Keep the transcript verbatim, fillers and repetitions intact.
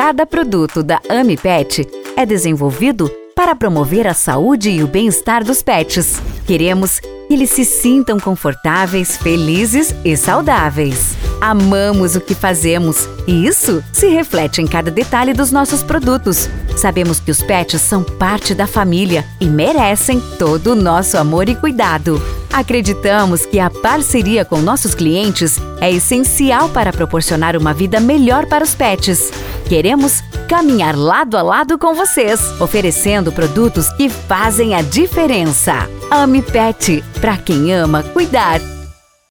Cada produto da Ami Pet é desenvolvido para promover a saúde e o bem-estar dos pets. Queremos que eles se sintam confortáveis, felizes e saudáveis. Amamos o que fazemos e isso se reflete em cada detalhe dos nossos produtos. Sabemos que os pets são parte da família e merecem todo o nosso amor e cuidado. Acreditamos que a parceria com nossos clientes é essencial para proporcionar uma vida melhor para os pets. Queremos caminhar lado a lado com vocês, oferecendo produtos que fazem a diferença. Ami Pet, para quem ama cuidar.